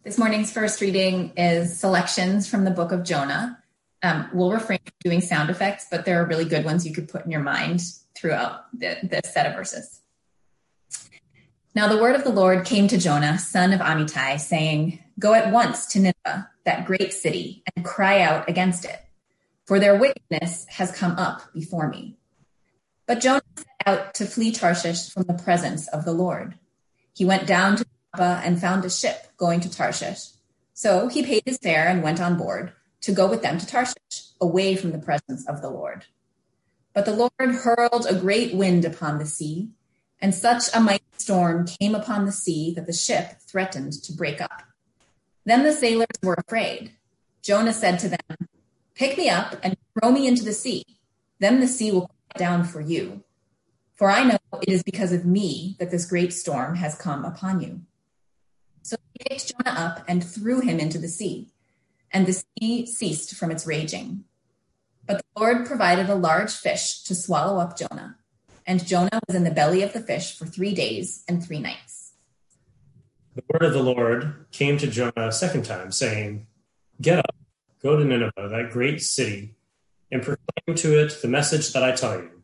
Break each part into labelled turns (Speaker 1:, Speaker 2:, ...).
Speaker 1: This morning's first reading is selections from the book of Jonah. We'll refrain from doing sound effects, but there are really good ones you could put in your mind throughout this set of verses. Now the word of the Lord came to Jonah, son of Amittai, saying, "Go at once to Nineveh, that great city, and cry out against it, for their wickedness has come up before me." But Jonah set out to flee Tarshish from the presence of the Lord. He went down to Joppa and found a ship going to Tarshish. So he paid his fare and went on board to go with them to Tarshish, away from the presence of the Lord. But the Lord hurled a great wind upon the sea, and such a mighty storm came upon the sea that the ship threatened to break up. Then the sailors were afraid. Jonah said to them, "Pick me up and throw me into the sea. Then the sea will quiet down for you. For I know it is because of me that this great storm has come upon you." So they picked Jonah up and threw him into the sea, and the sea ceased from its raging. But the Lord provided a large fish to swallow up Jonah, and Jonah was in the belly of the fish for 3 days and 3 nights.
Speaker 2: The word of the Lord came to Jonah a second time, saying, "Get up, go to Nineveh, that great city, and proclaim to it the message that I tell you."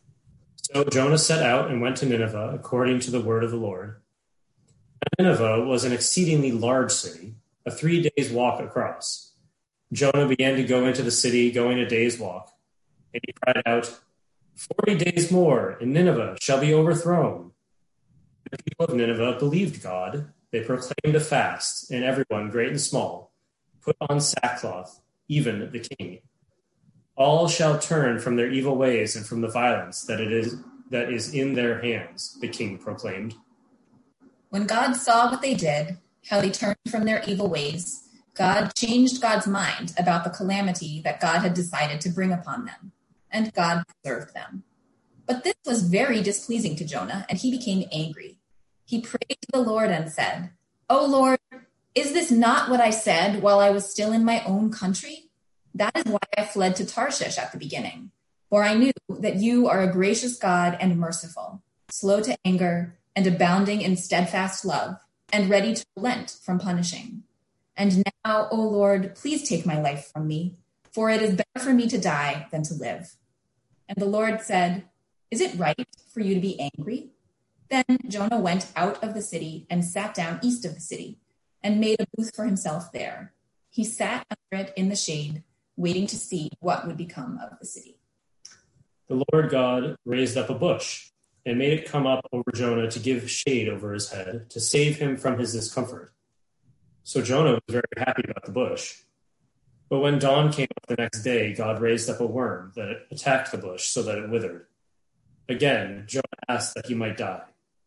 Speaker 2: So Jonah set out and went to Nineveh according to the word of the Lord. And Nineveh was an exceedingly large city, a 3 days' walk across. Jonah began to go into the city, going a day's walk. And he cried out, 40 days more, and Nineveh shall be overthrown." The people of Nineveh believed God. They proclaimed a fast, and everyone, great and small, put on sackcloth, even the king. All shall turn from their evil ways and from the violence that is in their hands, the king proclaimed.
Speaker 1: When God saw what they did, how they turned from their evil ways, God changed God's mind about the calamity that God had decided to bring upon them, and God preserved them. But this was very displeasing to Jonah, and he became angry. He prayed to the Lord and said, "O Lord, is this not what I said while I was still in my own country? That is why I fled to Tarshish at the beginning, for I knew that you are a gracious God and merciful, slow to anger and abounding in steadfast love, and ready to relent from punishing. And now, O Lord, please take my life from me, for it is better for me to die than to live." And the Lord said, "Is it right for you to be angry?" Then Jonah went out of the city and sat down east of the city and made a booth for himself there. He sat under it in the shade, waiting to see what would become of the city.
Speaker 2: The Lord God raised up a bush and made it come up over Jonah to give shade over his head, to save him from his discomfort. So Jonah was very happy about the bush. But when dawn came up the next day, God raised up a worm that attacked the bush so that it withered. Again, Jonah asked that he might die.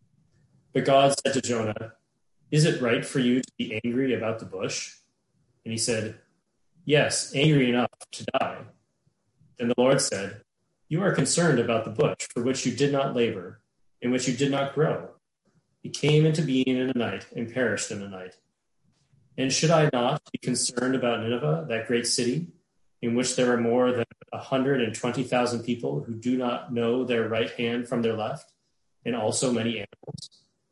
Speaker 2: But God said to Jonah, "Is it right for you to be angry about the bush?" And he said, "Yes, angry enough to die." Then the Lord said, "You are concerned about the bush for which you did not labor, in which you did not grow. It came into being in a night and perished in a night. And should I not be concerned about Nineveh, that great city, in which there are more than 120,000 people who do not know their right hand from their left, and also many animals?"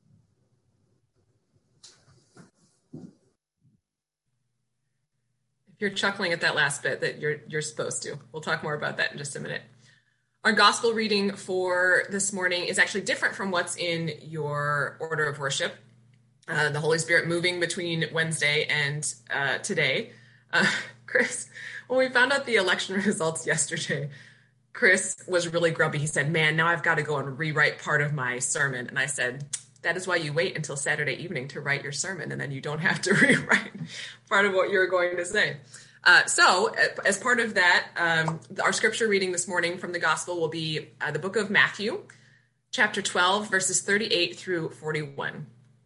Speaker 3: If you're chuckling at that last bit, that you're supposed to. We'll talk more about that in just a minute. Our gospel reading for this morning is actually different from what's in your order of worship. The Holy Spirit moving between Wednesday and today. Chris, when we found out the election results yesterday, Chris was really grumpy. He said, "Man, now I've got to go and rewrite part of my sermon." And I said, "That is why you wait until Saturday evening to write your sermon, and then you don't have to rewrite part of what you're going to say." So as part of that, our scripture reading this morning from the gospel will be the book of Matthew, chapter 12, verses 38 through 41.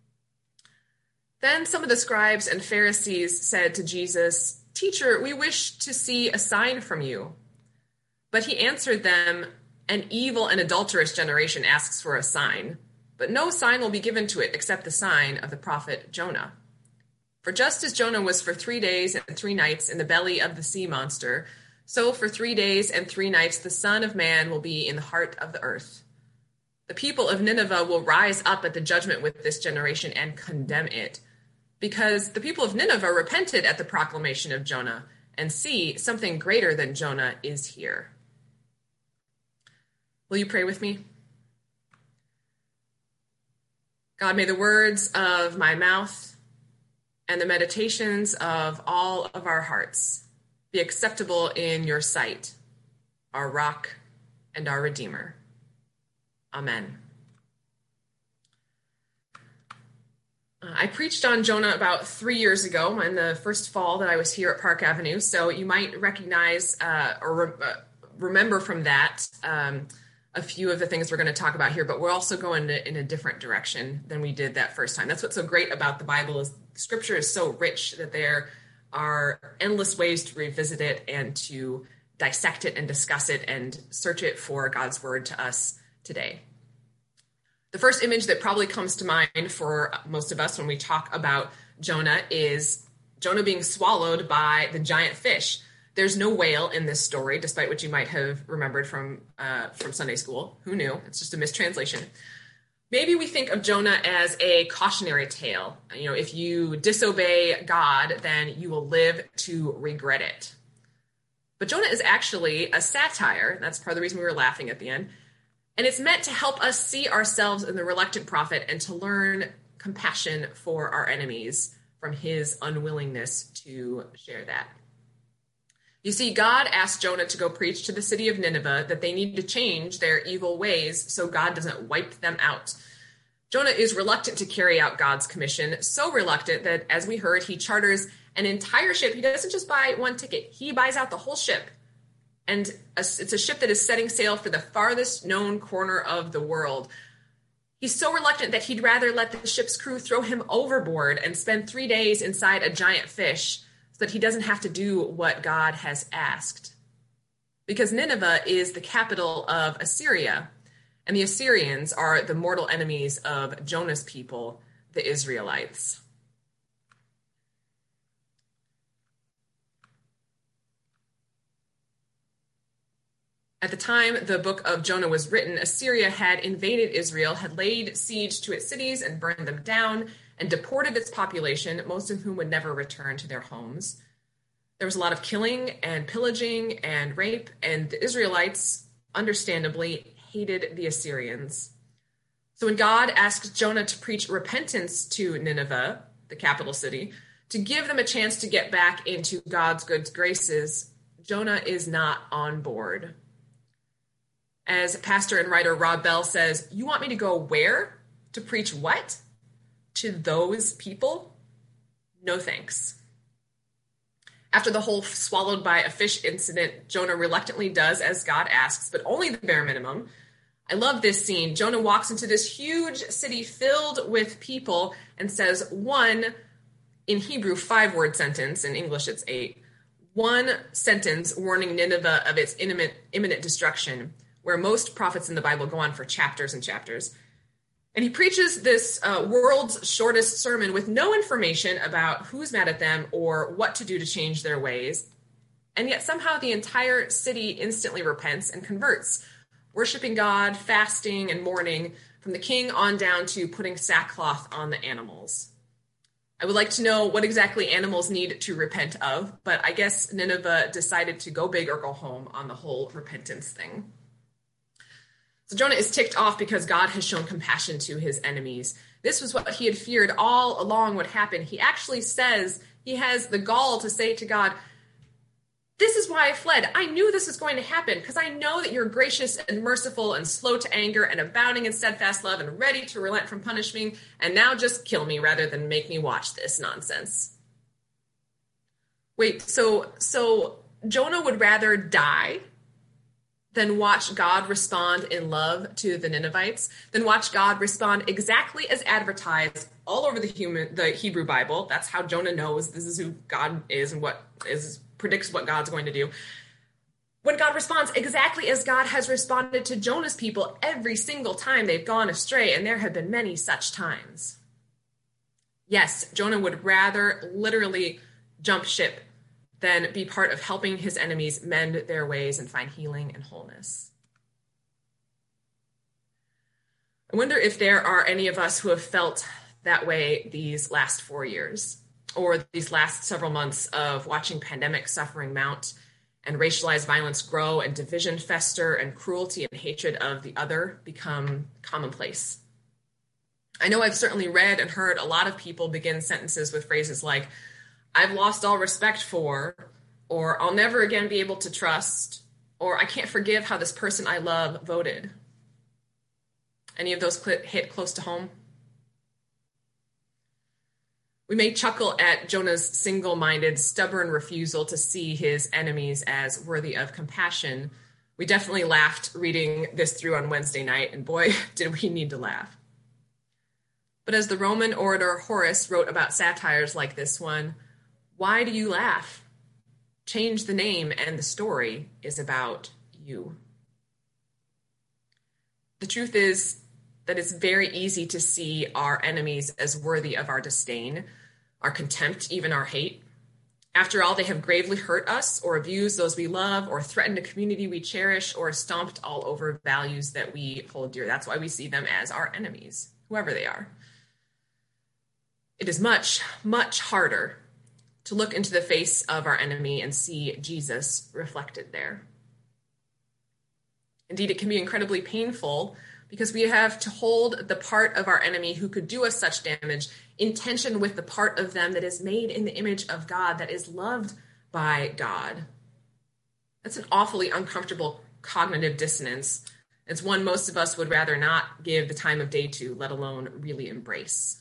Speaker 3: Then some of the scribes and Pharisees said to Jesus, "Teacher, we wish to see a sign from you." But he answered them, "An evil and adulterous generation asks for a sign, but no sign will be given to it except the sign of the prophet Jonah. For just as Jonah was for 3 days and 3 nights in the belly of the sea monster, so for 3 days and 3 nights the Son of Man will be in the heart of the earth. The people of Nineveh will rise up at the judgment with this generation and condemn it, because the people of Nineveh repented at the proclamation of Jonah, and see, something greater than Jonah is here. Will you pray with me? God, may the words of my mouth and the meditations of all of our hearts be acceptable in your sight, our rock and our Redeemer. Amen. I preached on Jonah about 3 years ago in the first fall that I was here at Park Avenue, so you might recognize remember from that a few of the things we're going to talk about here, but we're also going in a different direction than we did that first time. That's what's so great about the Bible is Scripture is so rich that there are endless ways to revisit it and to dissect it and discuss it and search it for God's word to us today. The first image that probably comes to mind for most of us when we talk about Jonah is Jonah being swallowed by the giant fish. There's no whale in this story, despite what you might have remembered from Sunday school. Who knew? It's just a mistranslation. Maybe we think of Jonah as a cautionary tale. You know, if you disobey God, then you will live to regret it. But Jonah is actually a satire. That's part of the reason we were laughing at the end. And it's meant to help us see ourselves in the reluctant prophet and to learn compassion for our enemies from his unwillingness to share that. You see, God asked Jonah to go preach to the city of Nineveh that they need to change their evil ways so God doesn't wipe them out. Jonah is reluctant to carry out God's commission, so reluctant that, as we heard, he charters an entire ship. He doesn't just buy one ticket. He buys out the whole ship. And it's a ship that is setting sail for the farthest known corner of the world. He's so reluctant that he'd rather let the ship's crew throw him overboard and spend 3 days inside a giant fish so that he doesn't have to do what God has asked. Because Nineveh is the capital of Assyria, and the Assyrians are the mortal enemies of Jonah's people, the Israelites. At the time the book of Jonah was written, Assyria had invaded Israel, had laid siege to its cities and burned them down, and deported its population, most of whom would never return to their homes. There was a lot of killing and pillaging and rape, and the Israelites, understandably, hated the Assyrians. So when God asked Jonah to preach repentance to Nineveh, the capital city, to give them a chance to get back into God's good graces, Jonah is not on board. As pastor and writer Rob Bell says, you want me to go where? To preach what? To those people? No thanks. After the whole swallowed by a fish incident, Jonah reluctantly does as God asks, but only the bare minimum. I love this scene. Jonah walks into this huge city filled with people and says one, in Hebrew, 5-word sentence. In English, it's 8. One sentence warning Nineveh of its imminent destruction, where most prophets in the Bible go on for chapters and chapters. And he preaches this world's shortest sermon with no information about who's mad at them or what to do to change their ways. And yet somehow the entire city instantly repents and converts, worshiping God, fasting and mourning, from the king on down to putting sackcloth on the animals. I would like to know what exactly animals need to repent of, but I guess Nineveh decided to go big or go home on the whole repentance thing. So Jonah is ticked off because God has shown compassion to his enemies. This was what he had feared all along would happen. He actually says, he has the gall to say to God, this is why I fled. I knew this was going to happen because I know that you're gracious and merciful and slow to anger and abounding in steadfast love and ready to relent from punishing. And now just kill me rather than make me watch this nonsense. Wait, so Jonah would rather die than watch God respond in love to the Ninevites, then watch God respond exactly as advertised all over the Hebrew Bible. That's how Jonah knows this is who God is and predicts what God's going to do. When God responds exactly as God has responded to Jonah's people every single time they've gone astray, and there have been many such times. Yes, Jonah would rather literally jump ship than be part of helping his enemies mend their ways and find healing and wholeness. I wonder if there are any of us who have felt that way these last 4 years, or these last several months of watching pandemic suffering mount and racialized violence grow and division fester and cruelty and hatred of the other become commonplace. I know I've certainly read and heard a lot of people begin sentences with phrases like, I've lost all respect for, or I'll never again be able to trust, or I can't forgive how this person I love voted. Any of those hit close to home? We may chuckle at Jonah's single-minded, stubborn refusal to see his enemies as worthy of compassion. We definitely laughed reading this through on Wednesday night, and boy, did we need to laugh. But as the Roman orator Horace wrote about satires like this one, why do you laugh? Change the name and the story is about you. The truth is that it's very easy to see our enemies as worthy of our disdain, our contempt, even our hate. After all, they have gravely hurt us or abused those we love or threatened a community we cherish or stomped all over values that we hold dear. That's why we see them as our enemies, whoever they are. It is much, much harder to look into the face of our enemy and see Jesus reflected there. Indeed, it can be incredibly painful because we have to hold the part of our enemy who could do us such damage in tension with the part of them that is made in the image of God, that is loved by God. That's an awfully uncomfortable cognitive dissonance. It's one most of us would rather not give the time of day to, let alone really embrace.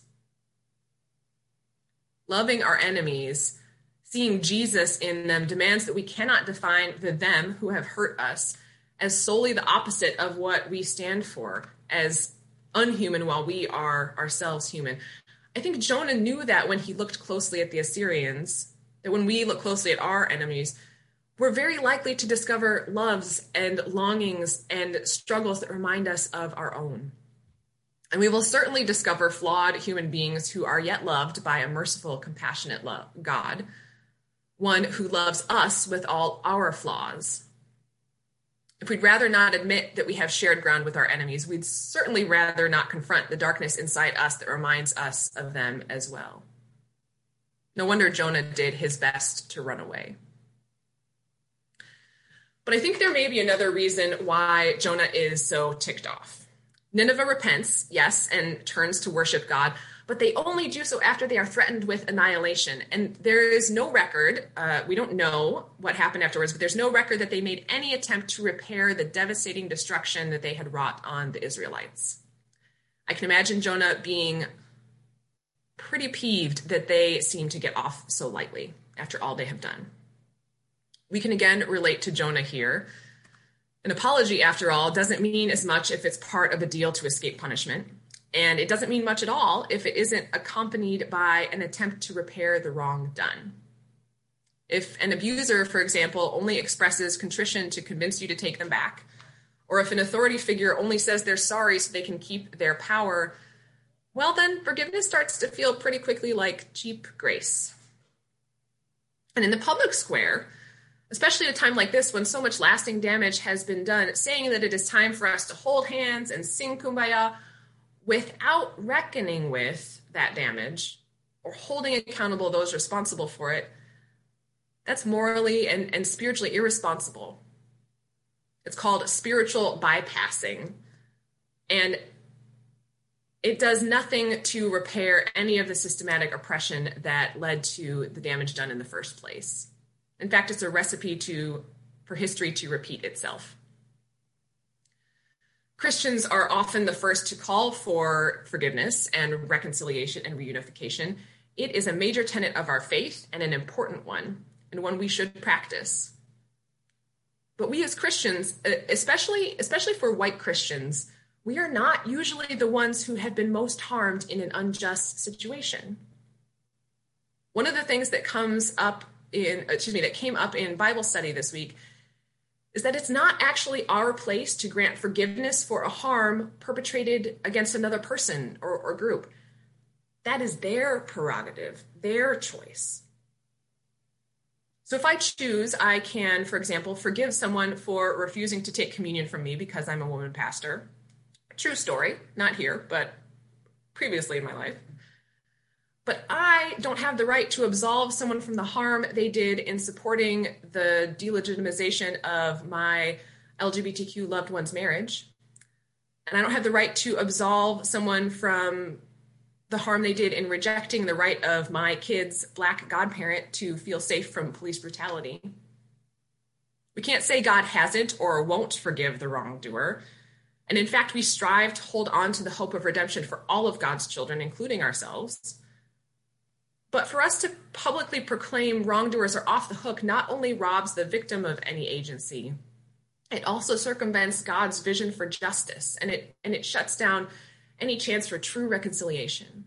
Speaker 3: Loving our enemies, seeing Jesus in them, demands that we cannot define the them who have hurt us as solely the opposite of what we stand for, as unhuman while we are ourselves human. I think Jonah knew that when he looked closely at the Assyrians, that when we look closely at our enemies, we're very likely to discover loves and longings and struggles that remind us of our own. And we will certainly discover flawed human beings who are yet loved by a merciful, compassionate God, one who loves us with all our flaws. If we'd rather not admit that we have shared ground with our enemies, we'd certainly rather not confront the darkness inside us that reminds us of them as well. No wonder Jonah did his best to run away. But I think there may be another reason why Jonah is so ticked off. Nineveh repents, yes, and turns to worship God, but they only do so after they are threatened with annihilation. And there is no record, we don't know what happened afterwards, but there's no record that they made any attempt to repair the devastating destruction that they had wrought on the Israelites. I can imagine Jonah being pretty peeved that they seem to get off so lightly after all they have done. We can again relate to Jonah here. An apology, after all, doesn't mean as much if it's part of a deal to escape punishment. And it doesn't mean much at all if it isn't accompanied by an attempt to repair the wrong done. If an abuser, for example, only expresses contrition to convince you to take them back, or if an authority figure only says they're sorry so they can keep their power, well then forgiveness starts to feel pretty quickly like cheap grace. And in the public square, especially at a time like this when so much lasting damage has been done, saying that it is time for us to hold hands and sing Kumbaya without reckoning with that damage or holding accountable those responsible for it, that's morally and spiritually irresponsible. It's called spiritual bypassing. And it does nothing to repair any of the systematic oppression that led to the damage done in the first place. In fact, it's a recipe for history to repeat itself. Christians are often the first to call for forgiveness and reconciliation and reunification. It is a major tenet of our faith and an important one, and one we should practice. But we as Christians, especially for white Christians, we are not usually the ones who have been most harmed in an unjust situation. One of the things that that came up in Bible study this week is that it's not actually our place to grant forgiveness for a harm perpetrated against another person or group. That is their prerogative, their choice. So if I choose, I can, for example, forgive someone for refusing to take communion from me because I'm a woman pastor. True story, not here, but previously in my life. But I don't have the right to absolve someone from the harm they did in supporting the delegitimization of my LGBTQ loved one's marriage. And I don't have the right to absolve someone from the harm they did in rejecting the right of my kid's Black godparent to feel safe from police brutality. We can't say God hasn't or won't forgive the wrongdoer. And in fact, we strive to hold on to the hope of redemption for all of God's children, including ourselves. But for us to publicly proclaim wrongdoers are off the hook not only robs the victim of any agency, it also circumvents God's vision for justice, and it shuts down any chance for true reconciliation.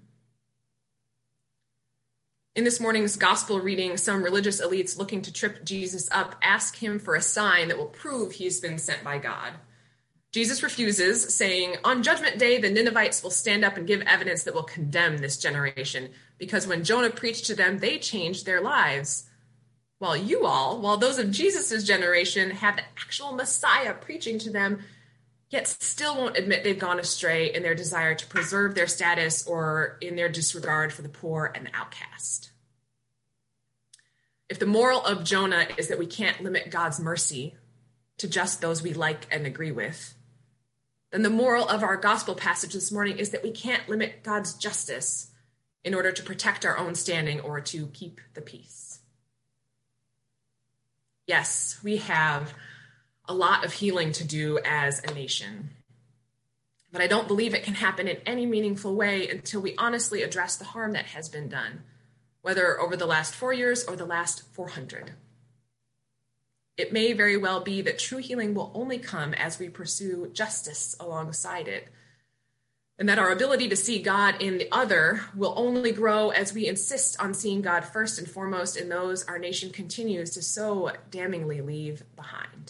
Speaker 3: In this morning's gospel reading, some religious elites looking to trip Jesus up ask him for a sign that will prove he's been sent by God. Jesus refuses, saying, "On Judgment Day, the Ninevites will stand up and give evidence that will condemn this generation, because when Jonah preached to them, they changed their lives. While those of Jesus' generation have the actual Messiah preaching to them, yet still won't admit they've gone astray in their desire to preserve their status or in their disregard for the poor and the outcast." If the moral of Jonah is that we can't limit God's mercy to just those we like and agree with, then the moral of our gospel passage this morning is that we can't limit God's justice in order to protect our own standing or to keep the peace. Yes, we have a lot of healing to do as a nation, but I don't believe it can happen in any meaningful way until we honestly address the harm that has been done, whether over the last 4 years or the last 400. It may very well be that true healing will only come as we pursue justice alongside it, and that our ability to see God in the other will only grow as we insist on seeing God first and foremost in those our nation continues to so damningly leave behind.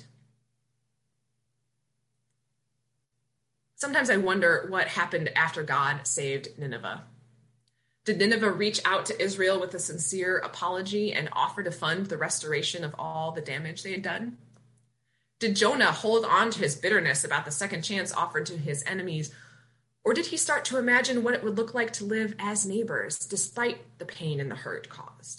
Speaker 3: Sometimes I wonder what happened after God saved Nineveh. Did Nineveh reach out to Israel with a sincere apology and offer to fund the restoration of all the damage they had done? Did Jonah hold on to his bitterness about the second chance offered to his enemies, or did he start to imagine what it would look like to live as neighbors despite the pain and the hurt caused?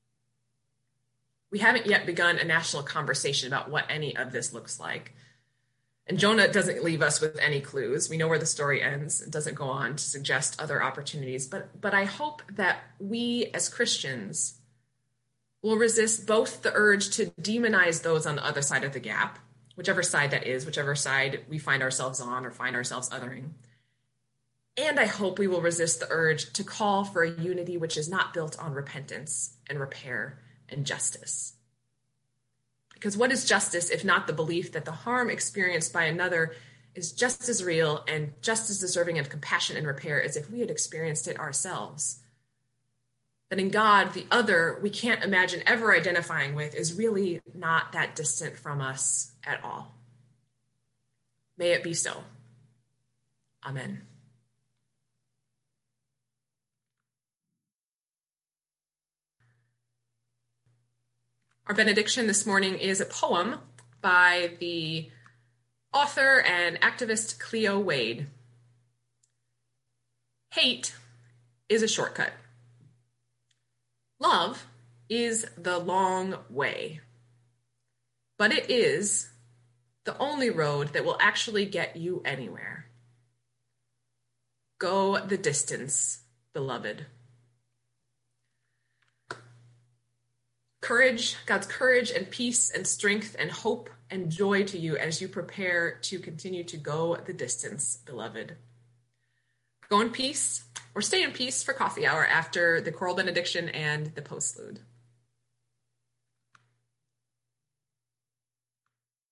Speaker 3: We haven't yet begun a national conversation about what any of this looks like. And Jonah doesn't leave us with any clues. We know where the story ends. It doesn't go on to suggest other opportunities. But I hope that we as Christians will resist both the urge to demonize those on the other side of the gap, whichever side that is, whichever side we find ourselves on or find ourselves othering. And I hope we will resist the urge to call for a unity which is not built on repentance and repair and justice. Because what is justice if not the belief that the harm experienced by another is just as real and just as deserving of compassion and repair as if we had experienced it ourselves? That in God, the other we can't imagine ever identifying with is really not that distant from us at all. May it be so. Amen. Our benediction this morning is a poem by the author and activist Cleo Wade. Hate is a shortcut. Love is the long way. But it is the only road that will actually get you anywhere. Go the distance, beloved. Courage, God's courage and peace and strength and hope and joy to you as you prepare to continue to go the distance, beloved. Go in peace or stay in peace for coffee hour after the choral benediction and the postlude.